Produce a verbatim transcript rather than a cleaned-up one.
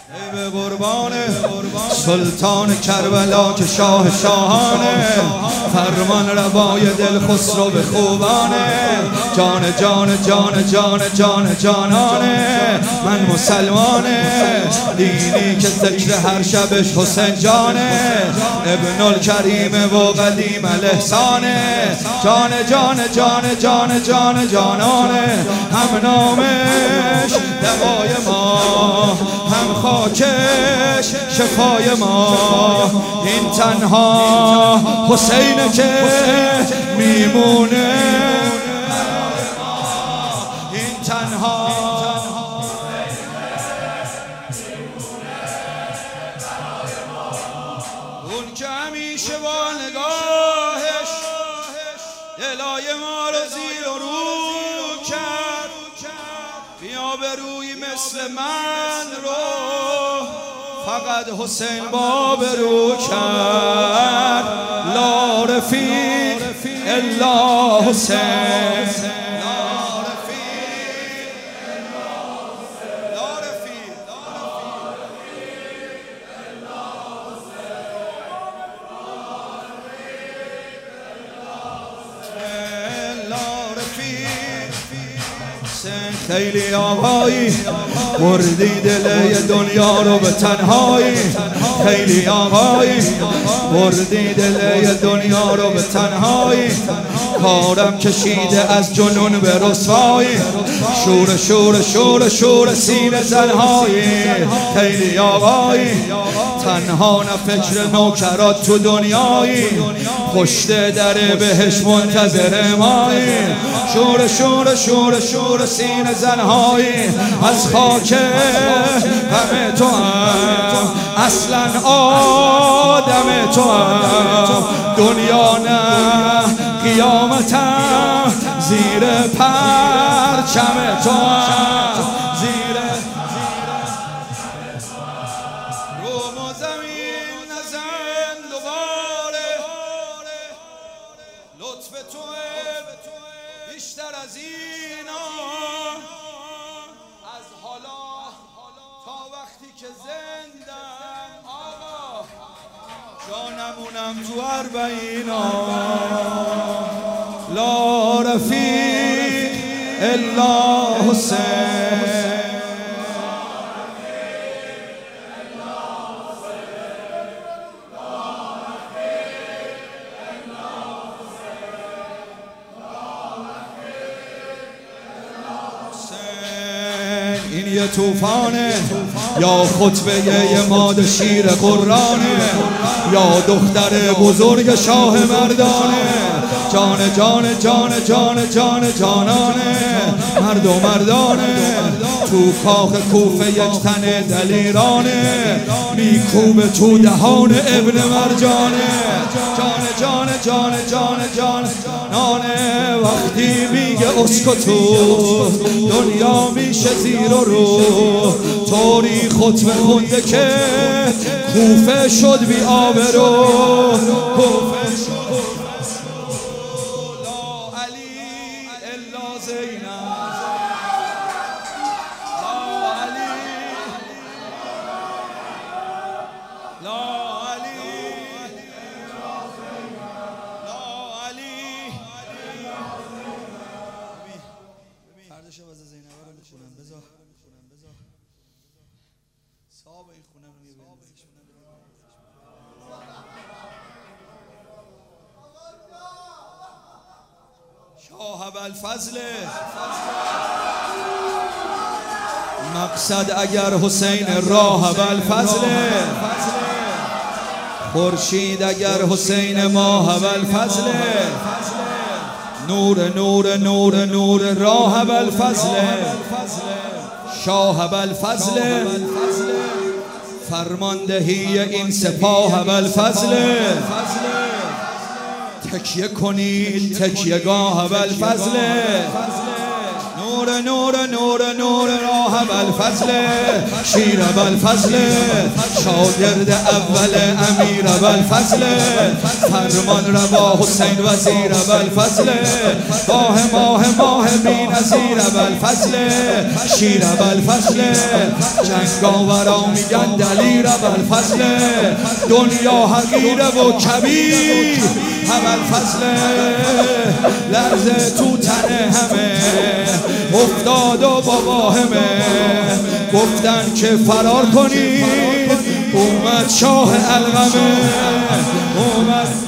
به قربان سلطان کربلا که شاه شاهانه، فرمان روای دل خسرو به خوبانه. جان جان جان جان جان جانانه، من مسلمانه، دینی که ذکر هر شبش حسین جانه. ابن الکریم و قدیم الاحسانه، جان جان جان جان جان جانانه. هم نامش دوای ما، هم خاکش شفای ما. این تنها حسینه که میمونه، این تنها اون که همیشه با نگاهش دلای ما رو زیر و رو کرد. بیا به روی مثل من رو فقط حسین با برو کرد. لا رفیق الا حسین، خیلی آقایی مردی دل دنیا رو به تنهایی. خیلی آقایی مردی دل دنیا رو به تنهایی. کارم کشیده از جنون به رسوایی، شور شور شور شور سینه زنهایی. خیلی آقایی تنها نه فکر نوکرات تو دنیایی، پشت در بهش منتظر مایی. شور شور شور شور سینه زنهایی. از خاک همه تو هم، اصلا آدم تو هم. دنیا نه قیامتم، زیر پرچم تو هم. زیر روم و زمین نزن دوباره، لطف توه بیشتر از اینا. از حالا تا وقتی که زندم آقا، جانمونم تو اربعینا. لا رفیق الا حسین، این یه توفانه یا خطبه یه ماد شیر قرآنه، یا دختر بزرگ شاه مردانه. جان جان جان جان جان جانانه، مرد و مردانه. تو کاخ کوفه یک تن دلیرانه، میکوبه تو دهان ابن مرجانه. جان جان جان جان جان نانه، وقتی میگه اسکتو دنیا میشه زیر و رو. طوری خطبه خونده که کوفه شد بی آبرو. کوفه شد لا علی الا زینب، لا علی لا علی لا علی. فرداشو واسه زینب رو بخونم، بذار صاحب این خونه رو میبینم. شاه ابوالفضل مقصد اگر حسین راه ابوالفضل، خورشید اگر حسین ماه ابوالفضل. نور نور نور نور راه ابوالفضل، شاه ابوالفضل. فرماندهی این سپاه ابوالفضل. تکیه کنید تکیهگاه ابوالفضل. نور نور نور نور راه ابوالفضل شیر ابوالفضل شاگرد اول امیر ابوالفضل فرمان روا حسین وزیر ابوالفضل ماه ماه ماه بی نظیر ابوالفضل شیر ابوالفضل جنگاورا میگن دلیر ابوالفضل دنیا حقیره و کبیر ابوالفضل لرزه تو تن همه افتاد و بابا همه گفتن که فرار کنید اومد شاه القمه اومد